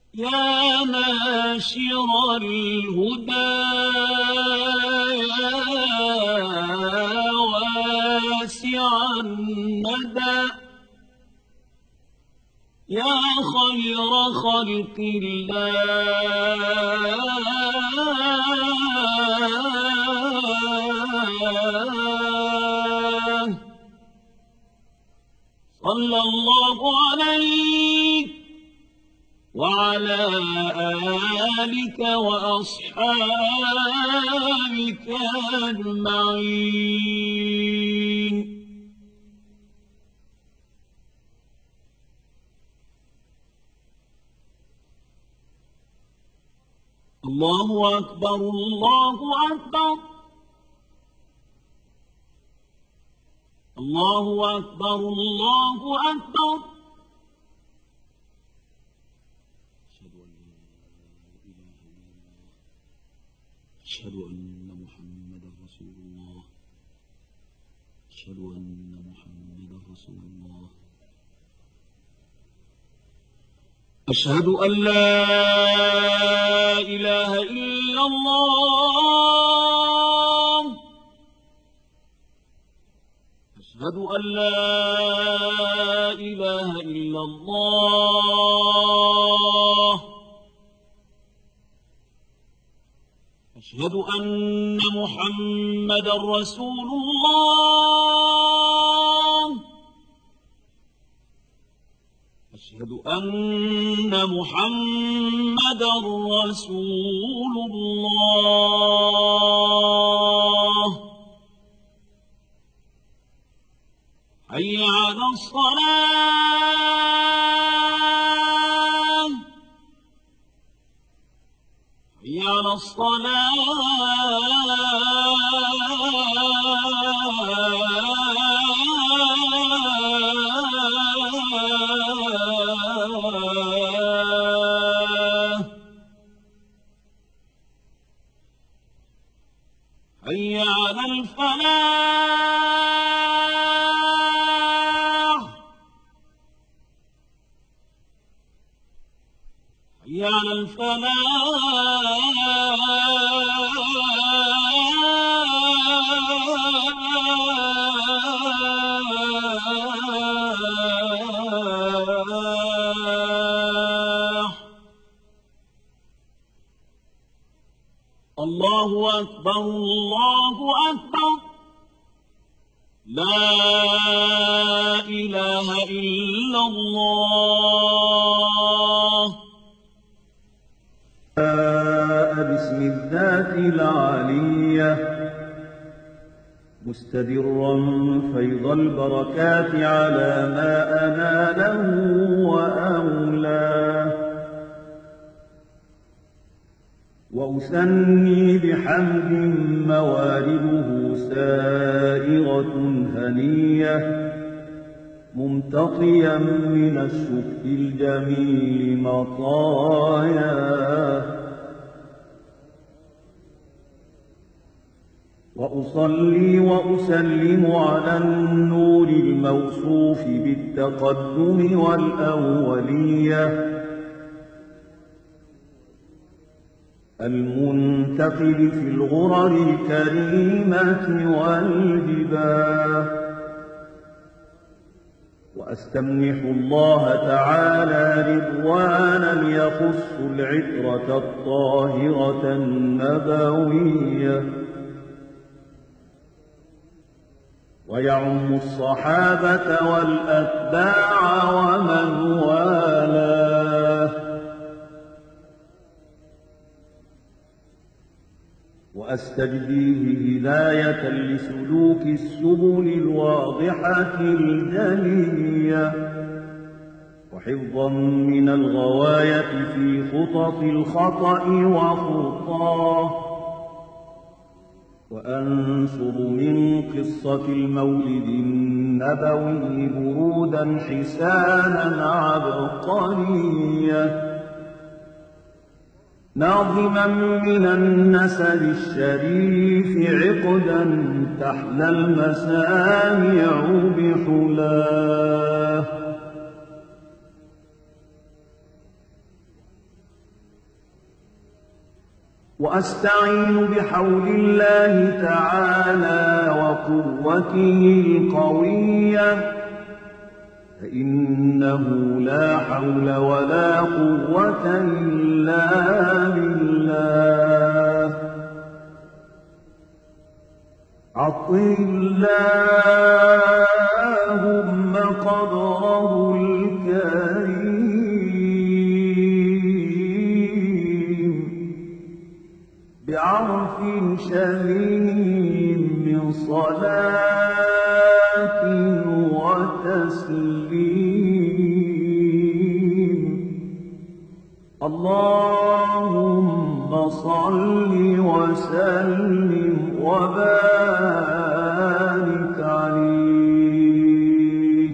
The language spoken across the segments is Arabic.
يا ناشر الهدى يا واسع الندى يا خير خلق الله صلى الله عليك وعلى آلك وأصحابك أجمعين. الله أكبر الله أكبر الله أكبر الله أكبر. أشهد أن محمدا رسول الله. أشهد أن محمدا رسول الله. أشهد أن لا إله إلا الله. أشهد أن لا إله إلا الله. أشهد أن محمدا رسول الله. أشهد أن محمدا رسول الله. حي على الصلاة. حي على الصلاة. حي على الفلاح. حي على الفلاح. الله أكبر الله أكبر. لا إله إلا الله. باسم الذات العالية مستدرا فيض البركات على ما أناله وأولاه. وأثني بحمد موارده سائغة هنية ممتطيا من الشكر الجميل مطاياه. وأصلي وأسلم على النور الموصوف بالتقدم والأولية المنتقل في الغرر الكريمة والجباه. وأستمنح الله تعالى رضوانا يخص العطرة الطاهرة النبوية ويعم الصحابة والأتباع ومن والاه. وأستجديه هداية لسلوك السبل الواضحة الجلية وحفظا من الغواية في خطط الخطأ وخطاه. وأنشر من قصة المولد النبوي برودا حسانا عبقريا ناظما من النسل الشريف عقدا تحلى المسامع بحلاه. وأستعين بحول الله تعالى وقوته القوية، فإنه لا حول ولا قوة إلا بالله. عطر اللهم قدره الكريم بعرف شميم من صلاة وتسليم. اللهم صل وسلم وبارك عليه.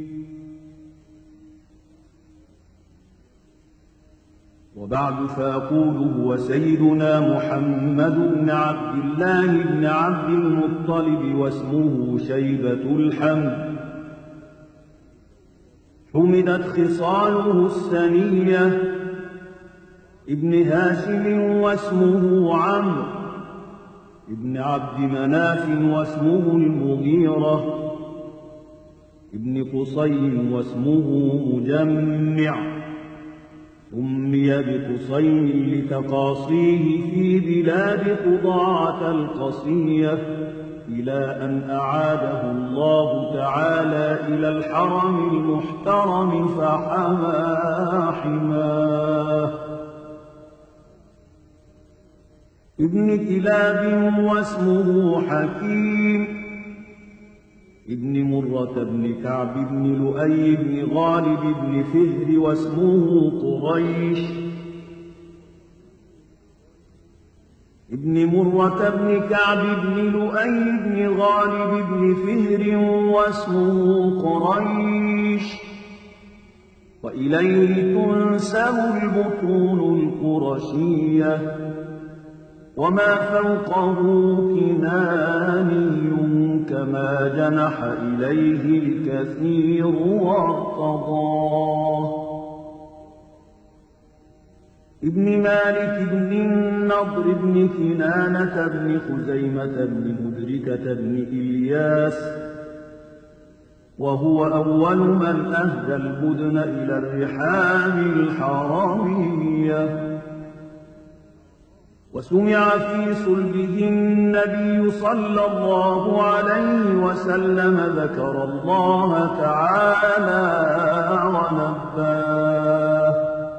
وبعد فأقول هو سيدنا محمد بن عبد الله بن عبد المطلب واسمه شيبة الحمد. حمدت خصاله السنية ابن هاشم واسمه عمرو ابن عبد مناف واسمه المغيرة ابن قصي واسمه مجمع. سمي بقصي لتقاصيه في بلاد قضاعة القصية، إلى أن أعاده الله تعالى إلى الحرم المحترم فحمى حماه. ابن كلاب واسمه حكيم ابن مرة بن كعب بن لؤي بن غالب بن فهر واسمه قريش. ابن مرة بن كعب بن لؤي بن غالب بن فهر واسمه قريش. وإليه تنسب البطون القرشية، وما فوقه كناني كما جنح إليه الكثير وارتضاه. ابن مالك بن النضر بن كنانة بن خزيمة بن مدركة بن إلياس، وهو أول من أهدى البدن إلى الرحال الحرمية. وسمع في صلبه النبي صلى الله عليه وسلم ذكر الله تعالى ونباه.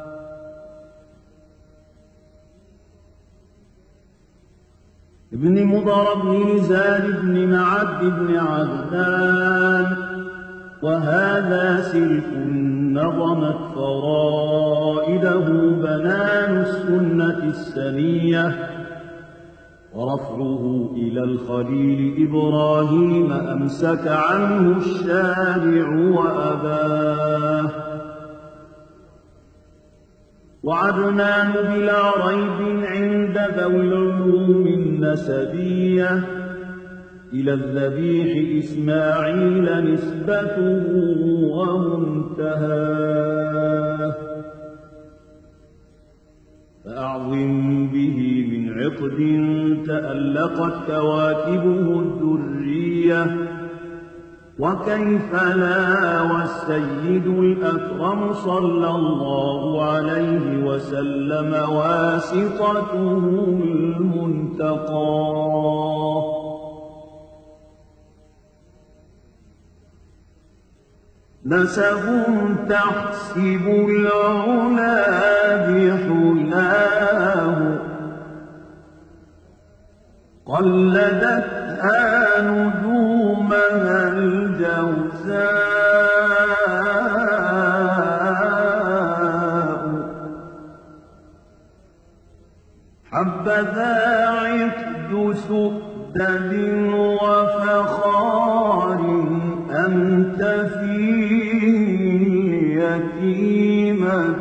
ابن مضر بن نزال بن معد بن عدنان، وهذا سلك نظمت فرائده بنان السنة السنية، ورفعه إلى الخليل إبراهيم أمسك عنه الشارع وأباه. وعدنان بلا ريب عند ذوي العلوم النسبية إلى الذبيح إسماعيل نسبته ومنتهاه. فأعظم به من عقد تألقت كواكبه الدرية، وكيف لا والسيد الأكرم صلى الله عليه وسلم واسطته المنتقى. نسب تحسب العلا بحلاه، قلدتها نجومها الجوزاء. حبذا عقد سؤدد وفخار أنت فيه يتيمة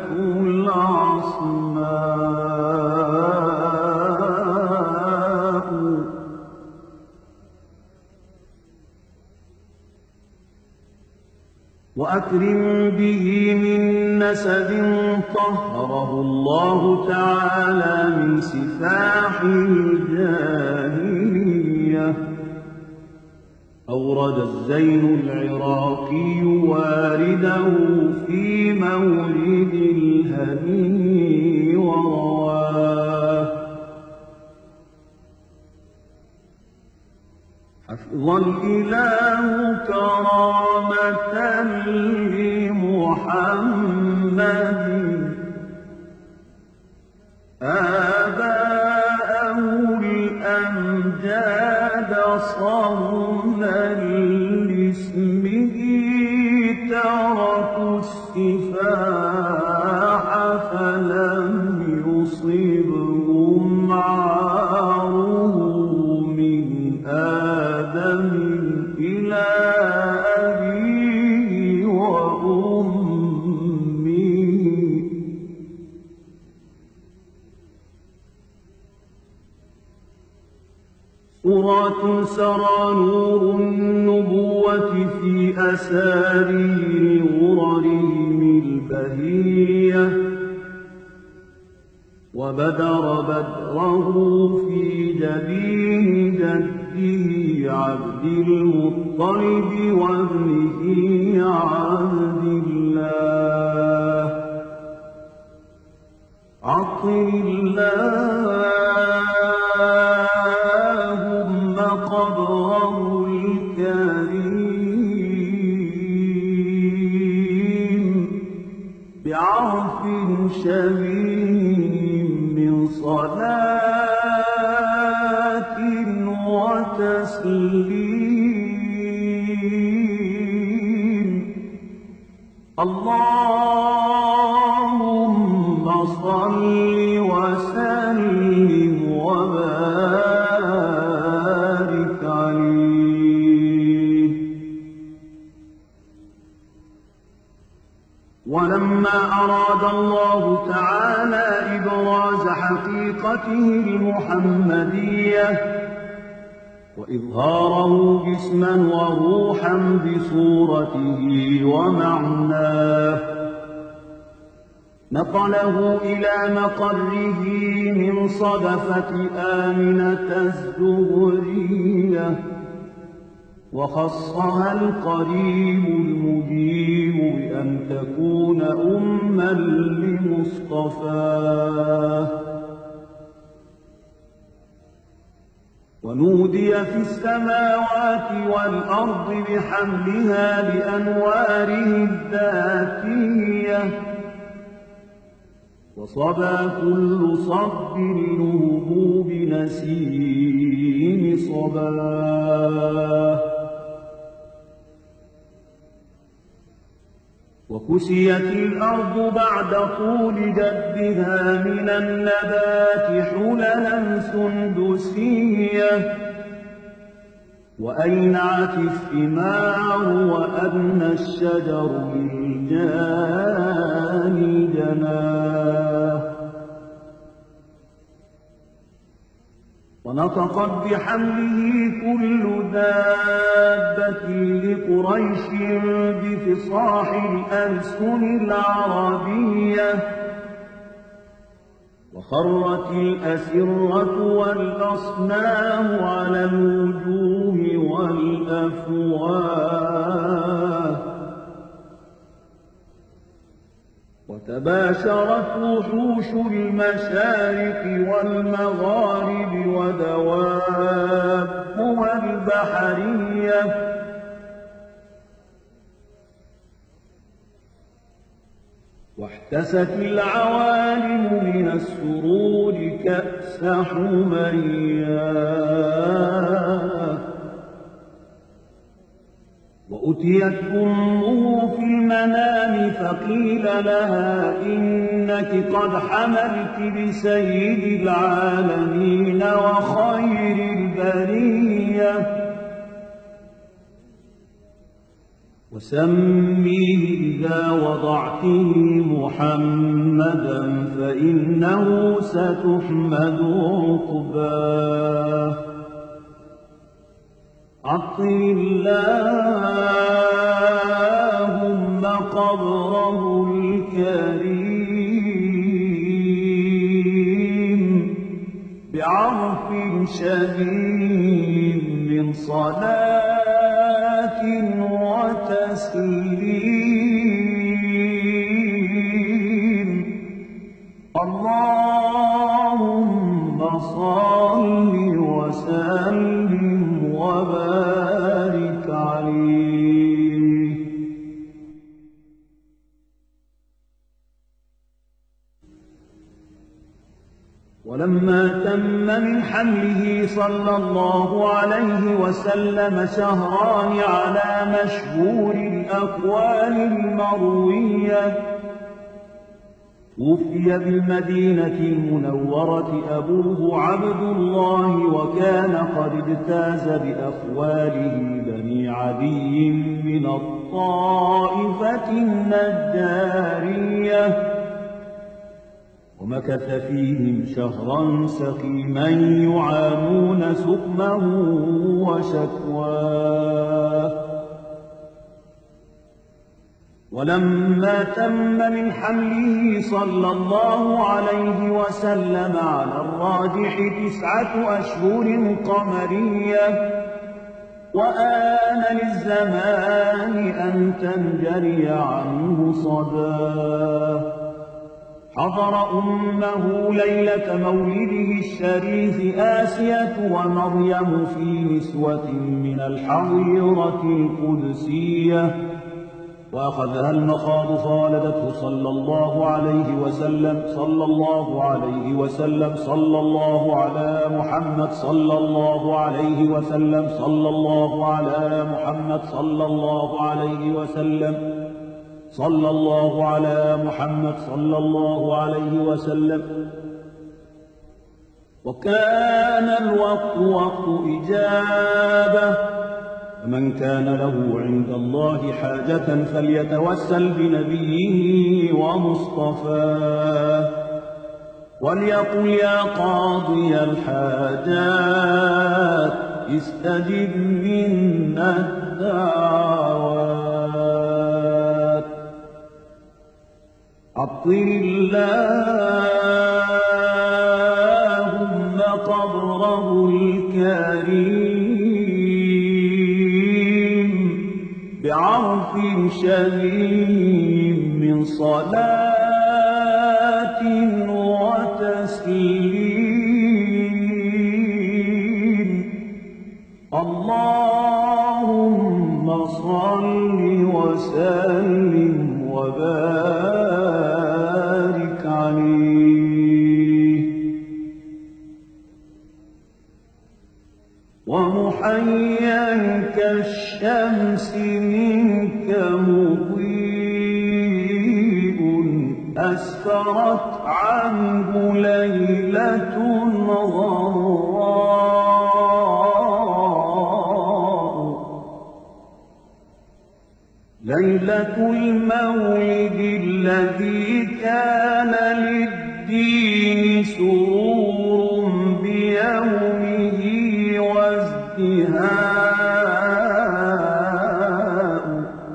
العصماء. وأكرم به من نسب طهره الله تعالى من سفاح الجاهلية. أورد الزين العراقي وارده في مولد الهني ورواه: حفظ الإله كرامة لمحمد آباءه الأمجاد صونا لاسمه، تركوا السفاح فلم يصبهم عاره من آدم إلى أبيه وأمه. سورة سرى نور النبوة في أسارير غررهم البهية، وبدر بدره في جبين جده عبد المطلب وابنه عبد الله. عطر اللهم قبره الكريم بعرف شميم من صلاة وتسليم. اللهم صل وسلم وبارك عليه. ولما أراد الله تعالى إبراز حقيقته المحمدية وإظهاره جسما وروحا بصورته ومعناه، نقله إلى مقره من صدفة آمنة الزهرية، وخصها القريب المجيب بأن تكون أما لمصطفاه. ونودي في السماوات والأرض بحملها بأنواره الذاتية، وصبا كل صب له بنسيم صباه. وكسيت الأرض بعد طول جدها من النبات حللا سندسية، وأينعت الثمار وأدنى الشجر للجاني جناه. ونطقت بحمله كل دابة لقريش بفصاح الألسن العربية، وخرت الأسرة والأصنام على الوجوه والأفواه، وتباشرت وحوش المشارق والمغارب ودوابها البحرية، واحتست العوالم من السرور كأس حمياه. وأتيت أمه في المنام فقيل لها إنك قد حملت بسيد العالمين وخير البرية، وسميه إذا وضعته محمدا فإنه ستحمد عقباه. عطر اللهم قبره الكريم بعرف شديد من صلاة وتسليم اللهم صل وسلم وبارك عليه. ولما تم من حمله صلى الله عليه وسلم شهران على مشهور الأقوال المروية توفي بالمدينة المنورة أبوه عبد الله وكان قد اجتاز بأخواله بني عدي من الطائفة النجارية ومكث فيهم شهرا سقيما يعانون سقمه وشكواه. ولما تم من حمله صلى الله عليه وسلم على الراجح 9 أشهر قمرية وآن للزمان أن تنجري عنه صداه حضر أمه ليلة مولده الشريف آسية ومريم في نسوة من الحظيرة القدسية وأخذها المخاض فولدته صلى الله عليه وسلم صلى الله عليه وسلم صلى الله على محمد صلى الله عليه وسلم صلى الله على محمد صلى الله عليه وسلم صلى الله على محمد صلى الله عليه وسلم. وكان الوقت وقت إجابة فمن كان له عند الله حاجة فليتوسل بنبيه ومصطفاه وليقل يا قاضي الحاجات استجب منا الدعوات. عطر اللهم قبره الكريم بعرف شديد من صلاة وتسليم اللهم صل وسلم وبارك عليه. ومحيا كالشمس منك مضيء أسفرت عنه ليلة غراء ليلة المولد الذي كان للدين سرور بيومه وازدهاء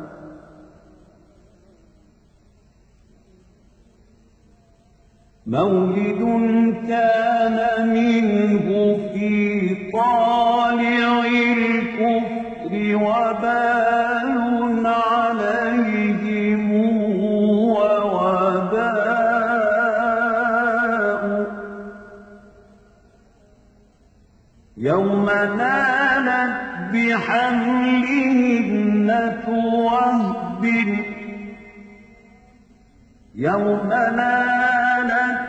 مولد كان منه في طالع الكفر وبال عليهم ووباء يوم نالت بحملهن وهب يوم نالت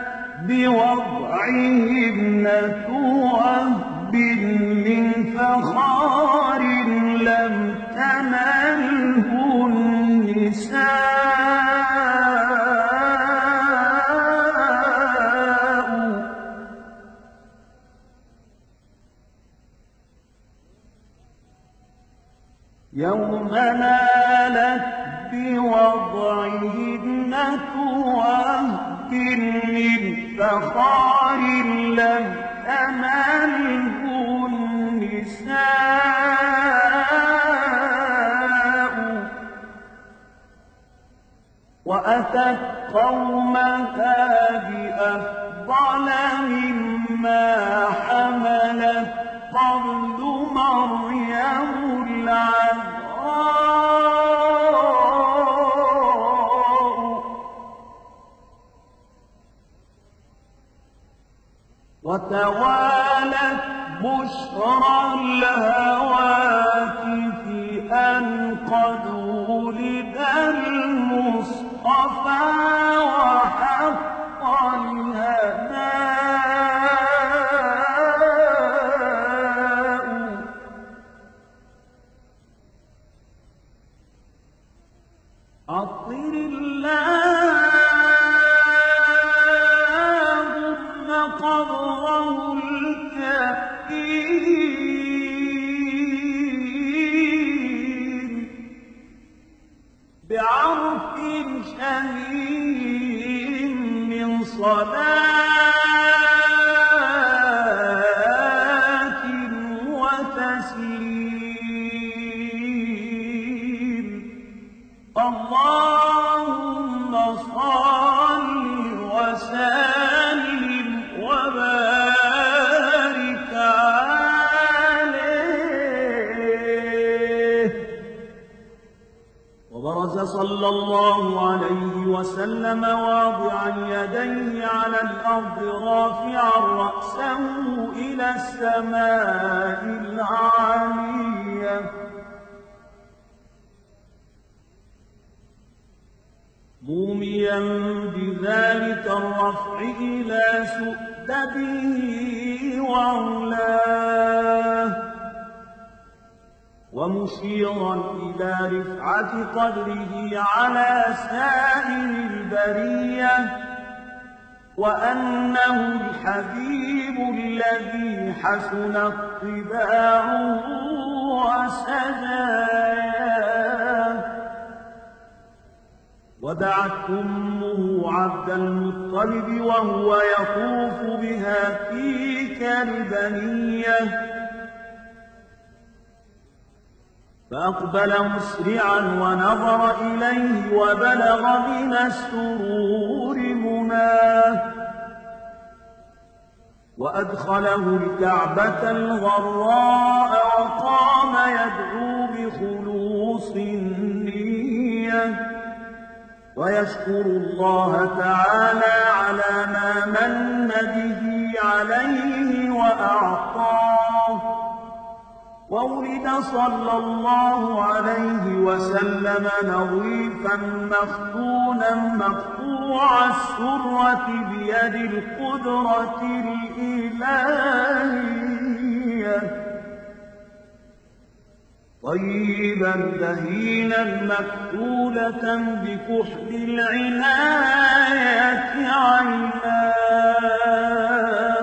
بوضعهن وهب من فخار لم تنله النساء يوم نالت بوضعهن وهب من فخار لم تنله النساء وأتت قومها بأفضل مما حملت قبل مريم العذراء وتوالت بشرى الهواتف أن قد ولد المصطفى وحق الهناء عطر اللهم قبره الكريم بعرف شهيد من صلاة وتسليم اللهم صل وسلم وبارك عليه. وبرز صلى الله عليه وسلم واضعا يديه على الأرض رافعا رأسه إلى السماء العالية موميا بذلك الرفع إلى سؤدده وعلاه ومشيرا إلى رفعة قدره على سائر البرية وأنه الحبيب الذي حسنت طباعه وسجاياه. ودعت أمه عبد المطلب وهو يطوف بها في كالبنية فأقبل مسرعا ونظر إليه وبلغ من السرور مناه وأدخله الكعبة الغراء وقام يدعو بخلوص النية ويشكر الله تعالى على ما من به عليه وأعطاه. وولد صلى الله عليه وسلم نظيفا مختونا مقطوع السرة بيد القدرة الإلهية طيبا دهينا مكتولة بكحل العناية عيناه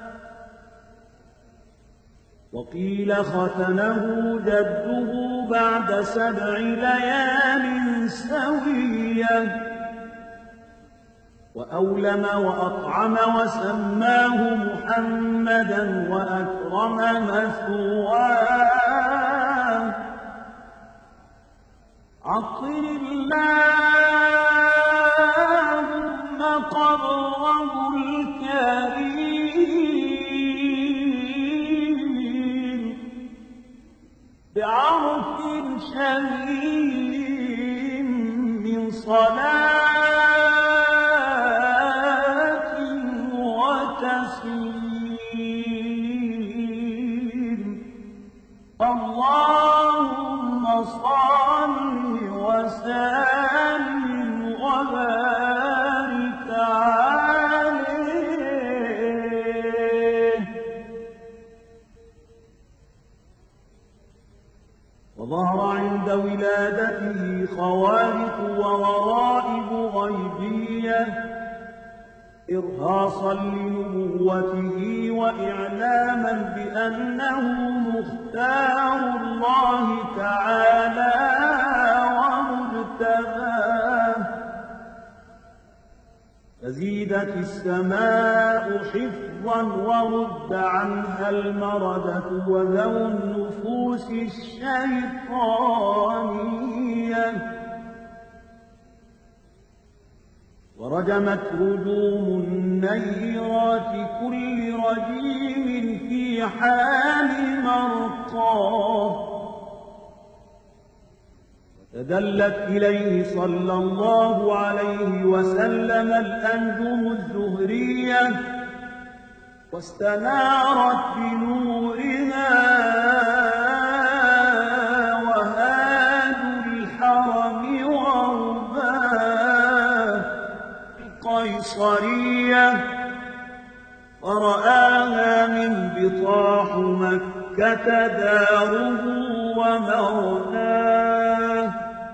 وقيل ختنه جده بعد 7 ليال سوية وأولم وأطعم وسماه محمدا وأكرم مثواه. عطر اللهم قبره الكريم بعرف شهيد من صلاة وتسليم اللهم صل وسلم وبارك عليه. وظهر عند ولادته خوارق وغرائب غيبية إرهاصا لنبوته وإعلاما بأنه مختار الله تعالى ومجتباه. فزيدت السماء حفظا ورد عنها المردة وذو النفوس الشيطانية ورجمت رجوم النيرات كل رجيم في حال مرقاه وتدلت إليه صلى الله عليه وسلم الأنجم الزهرية واستنارت بنورها وهاد الحرم ورباه القيصرية فرآها من بطاح مكة داره ومرناه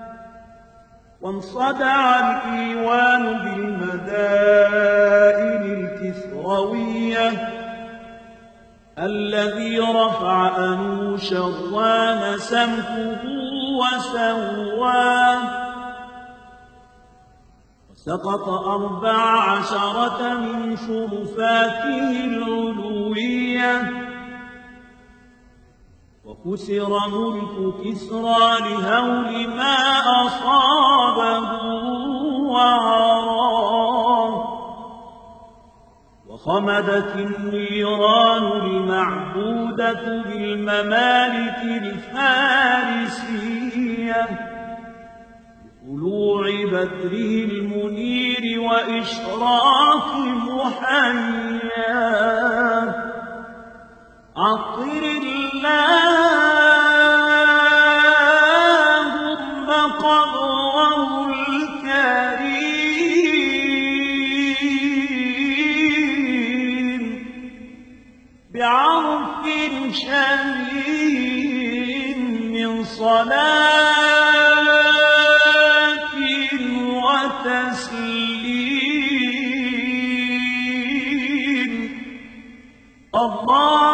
وانصدع الإيوان بالمدائن الكسروية الذي رفع أنوش الرام سمكه وسواه وسقط 14 من شرفاته العلوية وكسر ملك كسرى لهول ما أصابه وعراه وخمدت النيران المعبودة بالممالك الفارسية بطلوع بدره المنير وإشراق محياه عطر اللهم قبره الكريم بعرف شهيد من صلاة وتسليم الله